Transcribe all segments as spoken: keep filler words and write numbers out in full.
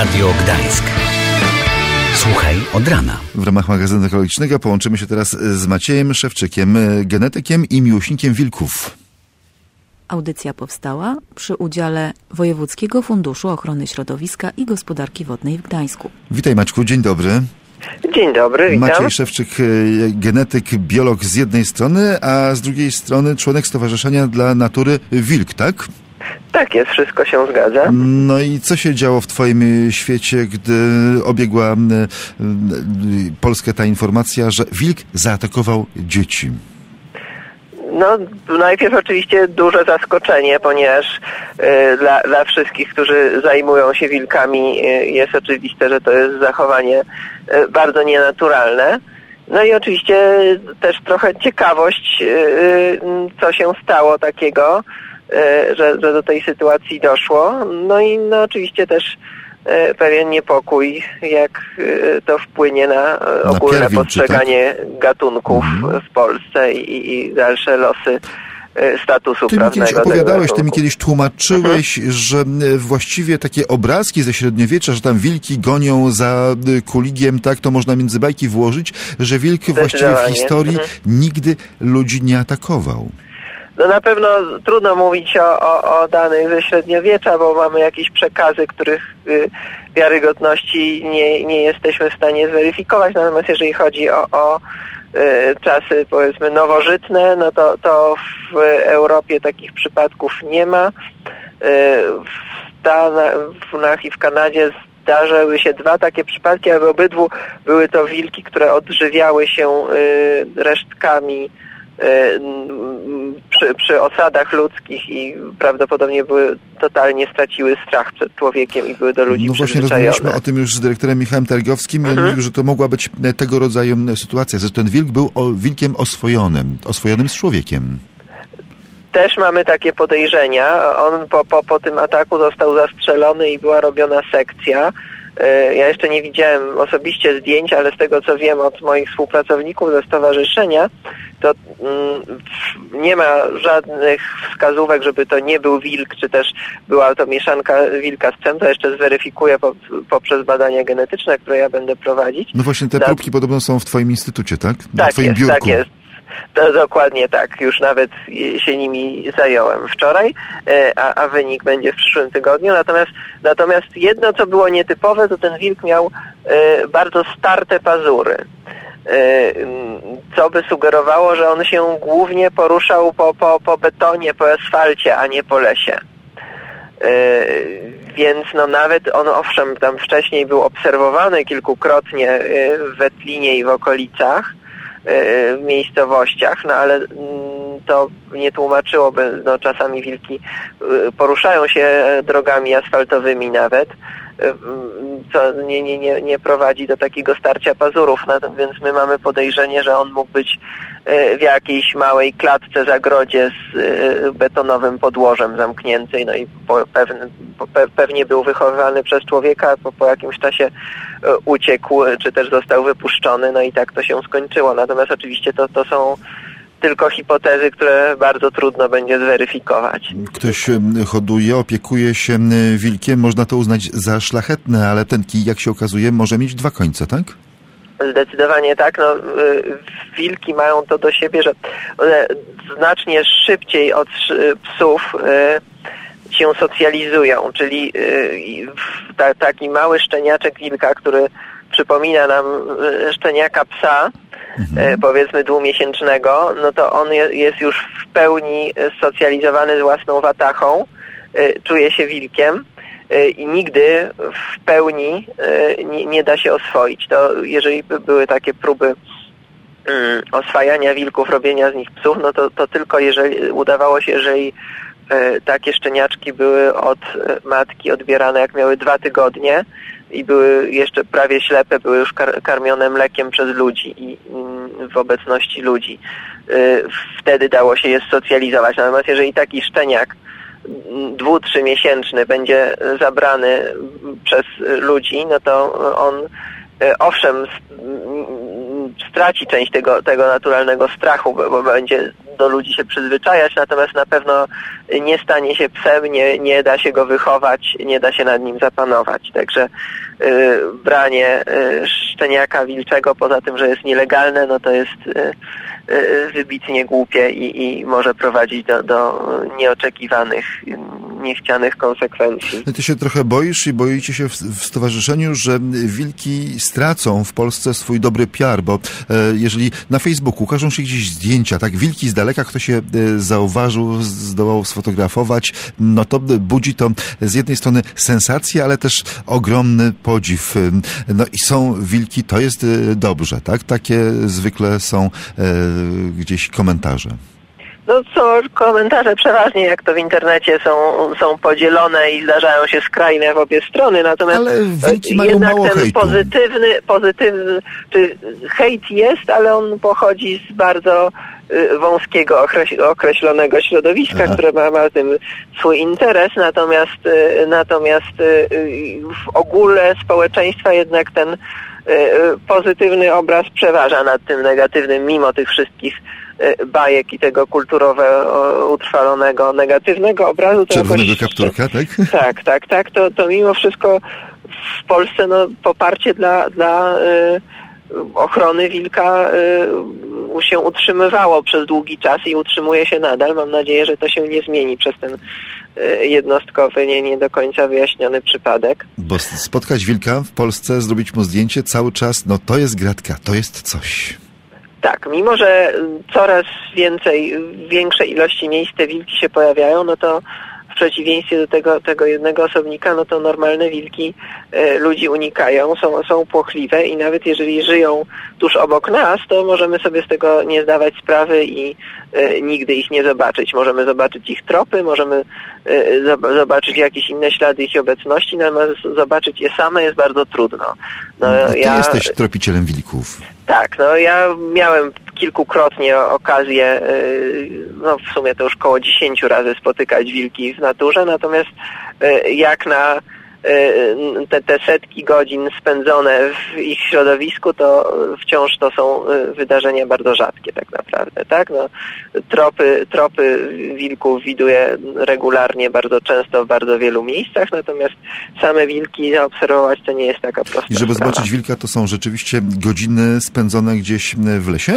Radio Gdańsk. Słuchaj od rana. W ramach magazynu ekologicznego połączymy się teraz z Maciejem Szewczykiem, genetykiem i miłośnikiem wilków. Audycja powstała przy udziale Wojewódzkiego Funduszu Ochrony Środowiska i Gospodarki Wodnej w Gdańsku. Witaj Maćku, dzień dobry. Dzień dobry, witam. Maciej Szewczyk, genetyk, biolog z jednej strony, a z drugiej strony członek Stowarzyszenia dla Natury Wilk, tak? Tak jest, wszystko się zgadza. No i co się działo w twoim świecie, gdy obiegła Polskę ta informacja, że wilk zaatakował dzieci? No, najpierw oczywiście duże zaskoczenie, ponieważ y, dla, dla wszystkich, którzy zajmują się wilkami, y, jest oczywiste, że to jest zachowanie y, bardzo nienaturalne. No i oczywiście też trochę ciekawość, y, co się stało takiego, y, że, że do tej sytuacji doszło. No i no, oczywiście też y, pewien niepokój, jak y, to wpłynie na, y, na ogólne pierwił, postrzeganie tak? gatunków mhm. w Polsce i, i dalsze losy y, statusu ty prawnego. Ty mi kiedyś opowiadałeś, tego ty mi kiedyś tłumaczyłeś, mhm. że właściwie takie obrazki ze średniowiecza, że tam wilki gonią za kuligiem, tak, to można między bajki włożyć, że wilk właściwie w historii mhm. nigdy ludzi nie atakował. No na pewno trudno mówić o, o, o danych ze średniowiecza, bo mamy jakieś przekazy, których y, wiarygodności nie, nie jesteśmy w stanie zweryfikować. Natomiast jeżeli chodzi o, o y, czasy powiedzmy nowożytne, no to, to w Europie takich przypadków nie ma. Y, w Stanach i w Kanadzie zdarzyły się dwa takie przypadki, ale obydwu były to wilki, które odżywiały się y, resztkami Przy, przy osadach ludzkich i prawdopodobnie były, totalnie straciły strach przed człowiekiem i były do ludzi No właśnie rozmawialiśmy o tym już z dyrektorem Michałem Targowskim. Mhm. Mówił, że to mogła być tego rodzaju sytuacja, że ten wilk był o, wilkiem oswojonym, oswojonym z człowiekiem. Też mamy takie podejrzenia. On po, po, po tym ataku został zastrzelony i była robiona sekcja. Ja jeszcze nie widziałem osobiście zdjęć, ale z tego co wiem od moich współpracowników ze stowarzyszenia, to mm, nie ma żadnych wskazówek, żeby to nie był wilk, czy też była to mieszanka wilka z psem. To jeszcze zweryfikuję po, poprzez badania genetyczne, które ja będę prowadzić. No właśnie te Na... próbki podobno są w twoim instytucie, tak? Na tak twoim jest, biurku. tak jest. To dokładnie tak, już nawet się nimi zająłem wczoraj, a, a wynik będzie w przyszłym tygodniu. Natomiast, natomiast jedno, co było nietypowe, to ten wilk miał e, bardzo starte pazury, e, co by sugerowało, że on się głównie poruszał po, po, po betonie, po asfalcie, a nie po lesie. E, więc no nawet on owszem tam wcześniej był obserwowany kilkukrotnie w Wetlinie i w okolicach, w miejscowościach, no ale to nie tłumaczyłoby, no czasami wilki poruszają się drogami asfaltowymi nawet, co nie, nie, nie, nie prowadzi do takiego starcia pazurów, no, więc my mamy podejrzenie, że on mógł być w jakiejś małej klatce, zagrodzie z betonowym podłożem zamknięty, no i po, pewne, po, pewnie był wychowywany przez człowieka, po, po jakimś czasie uciekł, czy też został wypuszczony, no i tak to się skończyło. Natomiast oczywiście to, to są tylko hipotezy, które bardzo trudno będzie zweryfikować. Ktoś hoduje, opiekuje się wilkiem, można to uznać za szlachetne, ale ten kij, jak się okazuje, może mieć dwa końce, tak? Zdecydowanie tak. No, wilki mają to do siebie, że one znacznie szybciej od psów się socjalizują, czyli ta, taki mały szczeniaczek wilka, który przypomina nam szczeniaka psa, mhm. powiedzmy dwumiesięcznego, no to on jest już w pełni socjalizowany z własną watachą, czuje się wilkiem i nigdy w pełni nie, nie da się oswoić. To jeżeli były takie próby oswajania wilków, robienia z nich psów, no to, to tylko jeżeli udawało się, jeżeli takie szczeniaczki były od matki odbierane jak miały dwa tygodnie i były jeszcze prawie ślepe, były już kar- karmione mlekiem przez ludzi i, i w obecności ludzi. Wtedy dało się je socjalizować. Natomiast jeżeli taki szczeniak dwu, trzymiesięczny będzie zabrany przez ludzi, no to on owszem straci część tego, tego naturalnego strachu, bo, bo będzie do ludzi się przyzwyczajać, natomiast na pewno nie stanie się psem, nie, nie da się go wychować, nie da się nad nim zapanować. Także y, branie y, szczeniaka wilczego, poza tym, że jest nielegalne, no to jest y, y, wybitnie głupie i, i może prowadzić do, do nieoczekiwanych, niechcianych konsekwencji. Ty się trochę boisz i boicie się w, w stowarzyszeniu, że wilki stracą w Polsce swój dobry P R, bo e, jeżeli na Facebooku ukażą się gdzieś zdjęcia, tak, wilki z daleka, kto się e, zauważył, zdołał sfotografować, no to budzi to z jednej strony sensację, ale też ogromny podziw. No i są wilki, to jest e, dobrze, tak? Takie zwykle są e, gdzieś komentarze. No co, komentarze przeważnie, jak to w internecie, są, są podzielone i zdarzają się skrajne w obie strony, natomiast ale wilki mają jednak mało ten hejtu. pozytywny, pozytywny, czy hejt jest, ale on pochodzi z bardzo y, wąskiego, określonego środowiska, Aha. które ma, ma w tym swój interes, natomiast, y, natomiast y, w ogóle społeczeństwa jednak ten y, pozytywny obraz przeważa nad tym negatywnym, mimo tych wszystkich bajek i tego kulturowo utrwalonego, negatywnego obrazu. To czerwonego jakoś, kapturka, tak? Tak, tak, tak. To, to mimo wszystko w Polsce no, poparcie dla, dla y, ochrony wilka y, się utrzymywało przez długi czas i utrzymuje się nadal. Mam nadzieję, że to się nie zmieni przez ten y, jednostkowy, nie, nie do końca wyjaśniony przypadek. Bo spotkać wilka w Polsce, zrobić mu zdjęcie cały czas, no to jest gratka, to jest coś. Tak, mimo że coraz więcej, większe ilości miejsc te wilki się pojawiają, no to w przeciwieństwie do tego, tego jednego osobnika, no to normalne wilki e, ludzi unikają, są, są płochliwe i nawet jeżeli żyją tuż obok nas, to możemy sobie z tego nie zdawać sprawy i e, nigdy ich nie zobaczyć. Możemy zobaczyć ich tropy, możemy e, zobaczyć jakieś inne ślady ich obecności, natomiast zobaczyć je same jest bardzo trudno. No, Ty ja, jesteś tropicielem wilków. Tak, no ja miałem kilkukrotnie okazję, no w sumie to już koło dziesięciu razy spotykać wilki w naturze, natomiast jak na te, te setki godzin spędzone w ich środowisku, to wciąż to są wydarzenia bardzo rzadkie tak naprawdę, tak? No, tropy, tropy wilków widuję regularnie, bardzo często w bardzo wielu miejscach, natomiast same wilki zaobserwować to nie jest taka prosta I żeby sprawa. zobaczyć wilka, to są rzeczywiście godziny spędzone gdzieś w lesie?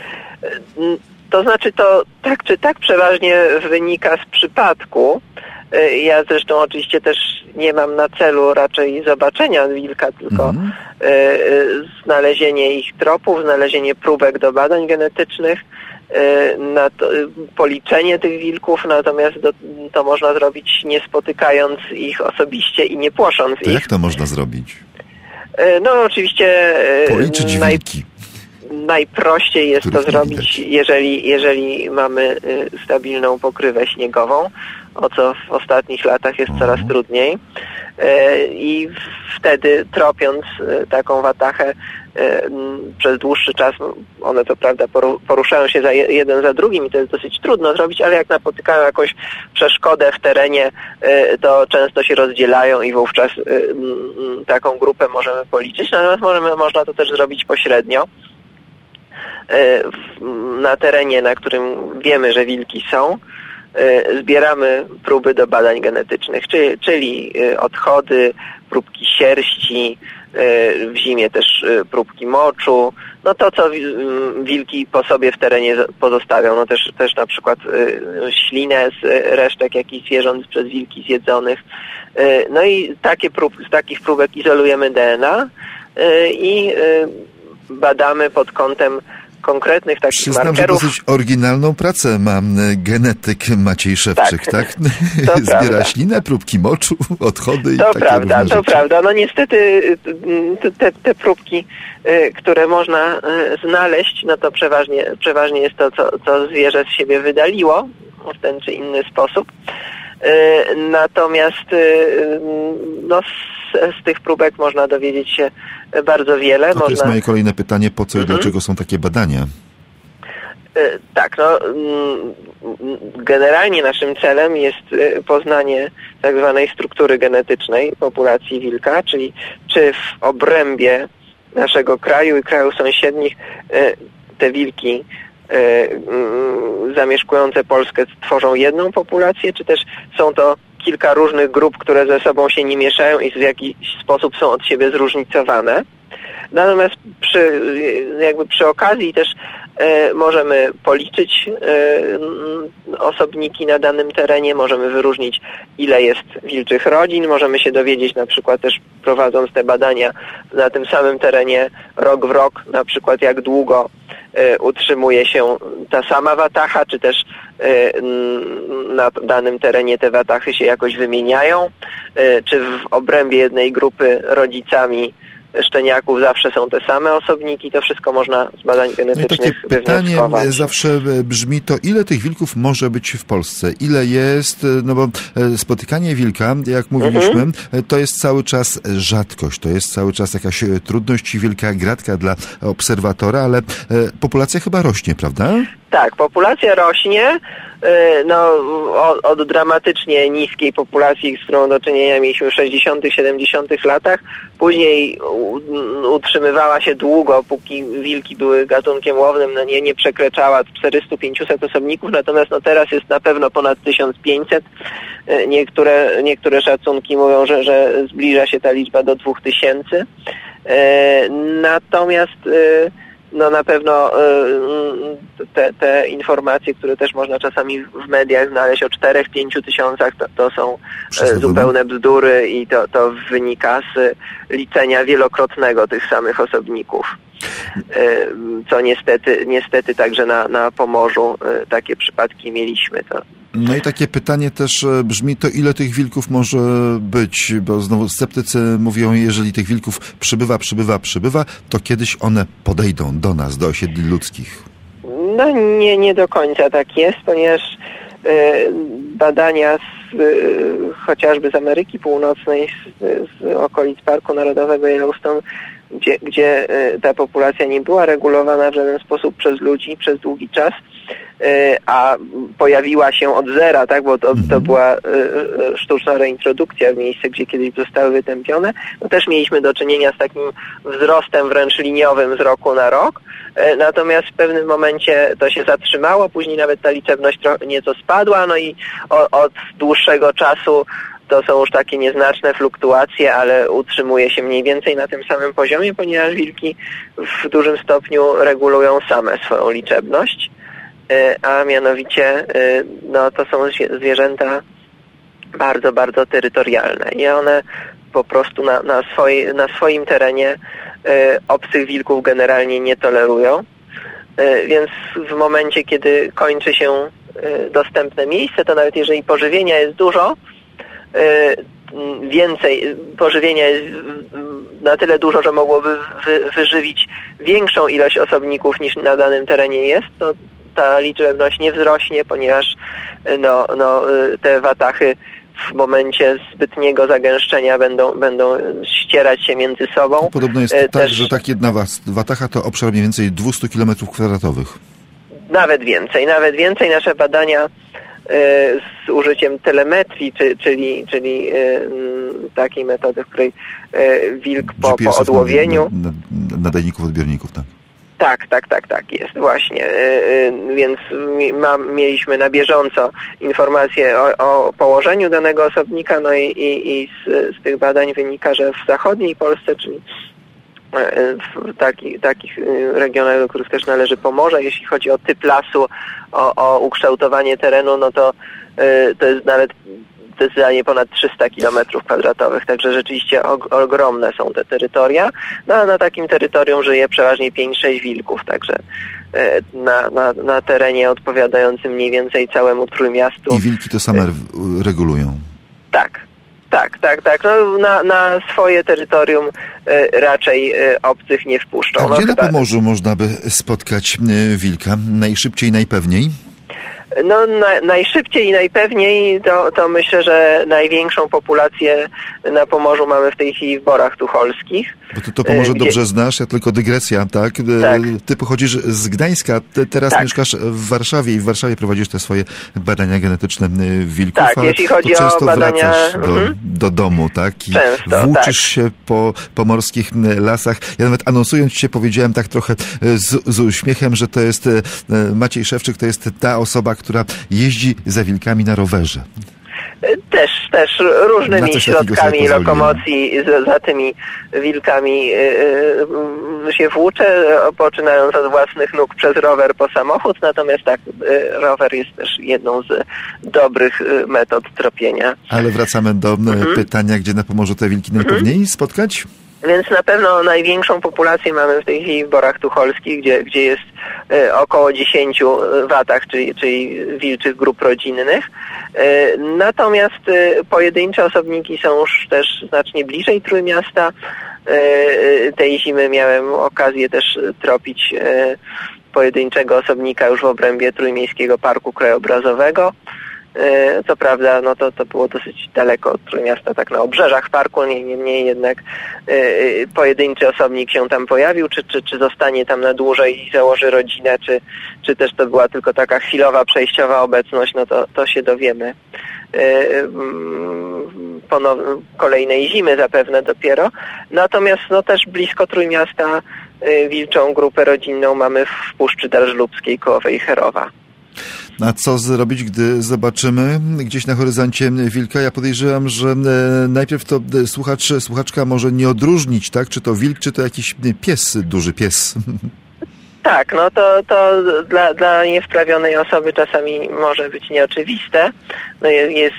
To znaczy to tak czy tak przeważnie wynika z przypadku. Ja zresztą oczywiście też nie mam na celu raczej zobaczenia wilka, tylko mhm. znalezienie ich tropów, znalezienie próbek do badań genetycznych, na to, policzenie tych wilków, natomiast do, to można zrobić nie spotykając ich osobiście i nie płosząc to ich. Jak to można zrobić? No oczywiście policzyć naj... wilki. Najprościej jest to zrobić, jeżeli, jeżeli mamy stabilną pokrywę śniegową, o co w ostatnich latach jest coraz trudniej. I wtedy tropiąc taką watachę przez dłuższy czas, one to prawda poruszają się za jeden za drugim i to jest dosyć trudno zrobić, ale jak napotykają jakąś przeszkodę w terenie, to często się rozdzielają i wówczas taką grupę możemy policzyć. Natomiast możemy, można to też zrobić pośrednio. Na terenie, na którym wiemy, że wilki są, zbieramy próby do badań genetycznych, czyli, czyli odchody, próbki sierści, w zimie też próbki moczu, no to, co wilki po sobie w terenie pozostawią, no też, też na przykład ślinę z resztek jakichś zwierząt przez wilki zjedzonych. No i takie prób, z takich próbek izolujemy D N A i badamy pod kątem konkretnych takich Przyznam, markerów. że dosyć oryginalną pracę ma genetyk Maciej Szewczyk, tak? tak? Zbiera prawda. ślinę, próbki moczu, odchody i to takie prawda, to rzeczy. prawda. No niestety te, te próbki, które można znaleźć, no to przeważnie, przeważnie jest to, co, co zwierzę z siebie wydaliło w ten czy inny sposób. Natomiast no, z, z tych próbek można dowiedzieć się bardzo wiele. To, to można... jest moje kolejne pytanie, po co i mhm. dlaczego są takie badania? Tak, no generalnie naszym celem jest poznanie tak zwanej struktury genetycznej populacji wilka, czyli czy w obrębie naszego kraju i krajów sąsiednich te wilki zamieszkujące Polskę tworzą jedną populację, czy też są to kilka różnych grup, które ze sobą się nie mieszają i w jakiś sposób są od siebie zróżnicowane. Natomiast przy, jakby przy okazji też e, możemy policzyć e, osobniki na danym terenie, możemy wyróżnić, ile jest wilczych rodzin, możemy się dowiedzieć na przykład też, prowadząc te badania na tym samym terenie rok w rok, na przykład jak długo e, utrzymuje się ta sama watacha, czy też e, na danym terenie te watachy się jakoś wymieniają, e, czy w obrębie jednej grupy rodzicami szczeniaków zawsze są te same osobniki, to wszystko można z badań genetycznych no takie pytanie zawsze brzmi to, ile tych wilków może być w Polsce? Ile jest? No bo spotykanie wilka, jak mówiliśmy, mhm. to jest cały czas rzadkość, to jest cały czas jakaś trudność, wielka gratka dla obserwatora, ale populacja chyba rośnie, prawda? Tak, populacja rośnie. No, od, od dramatycznie niskiej populacji, z którą do czynienia mieliśmy w sześćdziesiątych, siedemdziesiątych latach. Później utrzymywała się długo, póki wilki były gatunkiem łownym, no nie, nie przekraczała czterysta do pięciuset osobników, natomiast no teraz jest na pewno ponad tysiąc pięćset. Niektóre, niektóre szacunki mówią, że, że zbliża się ta liczba do dwóch tysięcy. Natomiast no na pewno te, te informacje, które też można czasami w mediach znaleźć o czterech do pięciu tysiącach, to, to są zupełne bzdury i to, to wynika z liczenia wielokrotnego tych samych osobników. Co niestety, niestety także na, na Pomorzu takie przypadki mieliśmy. To No i takie pytanie też brzmi, to ile tych wilków może być? Bo znowu sceptycy mówią, jeżeli tych wilków przybywa, przybywa, przybywa, to kiedyś one podejdą do nas, do osiedli ludzkich. No nie, nie do końca tak jest, ponieważ y, badania z, y, chociażby z Ameryki Północnej, z, z okolic Parku Narodowego Yellowstone, gdzie, gdzie y, ta populacja nie była regulowana w żaden sposób przez ludzi przez długi czas, a pojawiła się od zera, tak, bo to, to była sztuczna reintrodukcja w miejsce, gdzie kiedyś zostały wytępione, no też mieliśmy do czynienia z takim wzrostem wręcz liniowym z roku na rok, natomiast w pewnym momencie to się zatrzymało, później nawet ta liczebność trochę nieco spadła, no i od, od dłuższego czasu to są już takie nieznaczne fluktuacje, ale utrzymuje się mniej więcej na tym samym poziomie, ponieważ wilki w dużym stopniu regulują same swoją liczebność. A mianowicie no, to są zwierzęta bardzo, bardzo terytorialne i one po prostu na, na, swoi, na swoim terenie obcych wilków generalnie nie tolerują, więc w momencie, kiedy kończy się dostępne miejsce, to nawet jeżeli pożywienia jest dużo, więcej, pożywienia jest na tyle dużo, że mogłoby wy, wyżywić większą ilość osobników niż na danym terenie jest, to ta liczebność nie wzrośnie, ponieważ no, no, te watachy w momencie zbytniego zagęszczenia będą, będą ścierać się między sobą. Podobno jest Też, tak, że tak jedna watacha to obszar mniej więcej dwieście kilometrów kwadratowych. Nawet więcej, nawet więcej. Nasze badania y, z użyciem telemetrii, czy, czyli, czyli y, takiej metody, w której y, wilk po, po odłowieniu... Nadajników, odbiorników, tak. Tak, tak, tak, tak, jest właśnie, yy, więc ma, mieliśmy na bieżąco informacje o, o położeniu danego osobnika, no i, i, i z, z tych badań wynika, że w zachodniej Polsce, czyli w taki, takich regionach, do których też należy Pomorze, jeśli chodzi o typ lasu, o, o ukształtowanie terenu, no to yy, to jest nawet zdecydowanie ponad trzysta kilometrów kwadratowych, także rzeczywiście og- ogromne są te terytoria. No a na takim terytorium żyje przeważnie pięć sześć wilków, także e, na, na, na terenie odpowiadającym mniej więcej całemu Trójmiastu. I wilki to same regulują? Tak. Tak, tak, tak. No, na, na swoje terytorium e, raczej e, obcych nie wpuszczą. A no, gdzie chyba... na Pomorzu można by spotkać e, wilka najszybciej, najpewniej? No na, najszybciej i najpewniej to, to myślę, że największą populację na Pomorzu mamy w tej chwili w Borach Tucholskich. Bo ty to Pomorze gdzie... dobrze znasz, ja tylko dygresja, tak? tak. Ty pochodzisz z Gdańska, ty teraz tak. mieszkasz w Warszawie i w Warszawie prowadzisz te swoje badania genetyczne wilków, tak, ale jeśli chodzi to często o badania... wracasz do, mhm. do domu, tak? I często, włóczysz tak. się po pomorskich lasach. Ja nawet anonsując cię powiedziałem tak trochę z, z uśmiechem, że to jest Maciej Szewczyk, to jest ta osoba, która jeździ za wilkami na rowerze. Też, też różnymi środkami lokomocji za, za tymi wilkami yy, się włóczę, poczynając od własnych nóg przez rower po samochód, natomiast tak, yy, rower jest też jedną z dobrych yy, metod tropienia. Ale wracamy do mhm. pytania, gdzie na Pomorzu te wilki najpewniej mhm. spotkać? Więc na pewno największą populację mamy w tej chwili w Borach Tucholskich, gdzie, gdzie jest y, około dziesięć watach, czyli, czyli wilczych grup rodzinnych. Y, natomiast y, pojedyncze osobniki są już też znacznie bliżej Trójmiasta. Y, tej zimy miałem okazję też tropić y, pojedynczego osobnika już w obrębie Trójmiejskiego Parku Krajobrazowego. Co prawda, no to, to było dosyć daleko od Trójmiasta, tak na obrzeżach parku, niemniej jednak yy, pojedynczy osobnik się tam pojawił, czy, czy, czy zostanie tam na dłużej i założy rodzinę, czy, czy też to była tylko taka chwilowa, przejściowa obecność, no to, to się dowiemy yy, ponow- kolejnej zimy zapewne dopiero. Natomiast no też blisko Trójmiasta yy, wilczą grupę rodzinną mamy w Puszczy Darżlubskiej koło Wejherowa. A co zrobić, gdy zobaczymy gdzieś na horyzoncie wilka? Ja podejrzewam, że najpierw to słuchacz, słuchaczka może nie odróżnić, tak? Czy to wilk, czy to jakiś pies, duży pies. Tak, no to, to dla, dla niewprawionej osoby czasami może być nieoczywiste. No jest, jest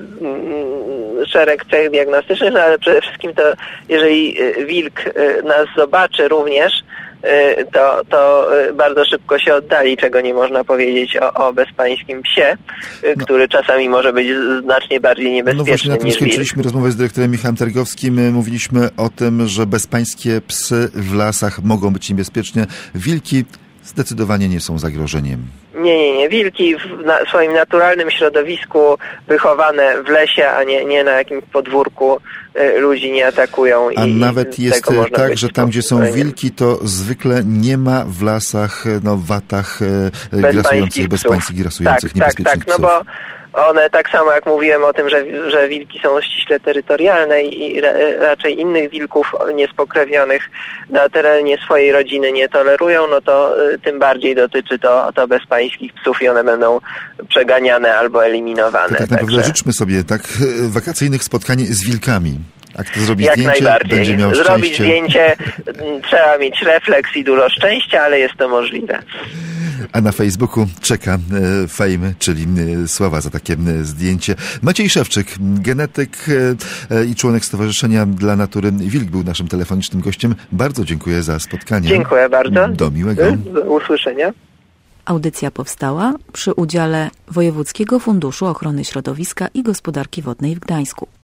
szereg cech diagnostycznych, no ale przede wszystkim to, jeżeli wilk nas zobaczy również, to, to bardzo szybko się oddali, czego nie można powiedzieć o, o bezpańskim psie, no. który czasami może być znacznie bardziej niebezpieczny. No właśnie, na tym skończyliśmy rozmowę z dyrektorem Michałem Targowskim. Mówiliśmy o tym, że bezpańskie psy w lasach mogą być niebezpieczne. Wilki zdecydowanie nie są zagrożeniem. Nie, nie, nie. Wilki w na swoim naturalnym środowisku, wychowane w lesie, a nie, nie na jakimś podwórku, y, ludzi nie atakują. A i nawet jest tak, że tam, gdzie są wilki, to zwykle nie ma w lasach, no w watach y, grasujących, bezpańskich grasujących, tak, niebezpiecznych tak, tak, psów. No bo one, tak samo jak mówiłem o tym, że, że wilki są ściśle terytorialne i ra, raczej innych wilków niespokrewnionych na terenie swojej rodziny nie tolerują, no to y, tym bardziej dotyczy to, to bezpańskich psów i one będą przeganiane albo eliminowane. To tak naprawdę Także... życzmy sobie tak wakacyjnych spotkań z wilkami. A kto zrobi Jak zdjęcie, najbardziej. będzie miał Zrobić szczęście. zdjęcie, trzeba mieć refleks i dużo szczęścia, ale jest to możliwe. A na Facebooku czeka e, fame, czyli e, sława za takie e, zdjęcie. Maciej Szewczyk, genetyk e, i członek Stowarzyszenia dla Natury Wilk, był naszym telefonicznym gościem. Bardzo dziękuję za spotkanie. Dziękuję bardzo. Do miłego. Do usłyszenia. Audycja powstała przy udziale Wojewódzkiego Funduszu Ochrony Środowiska i Gospodarki Wodnej w Gdańsku.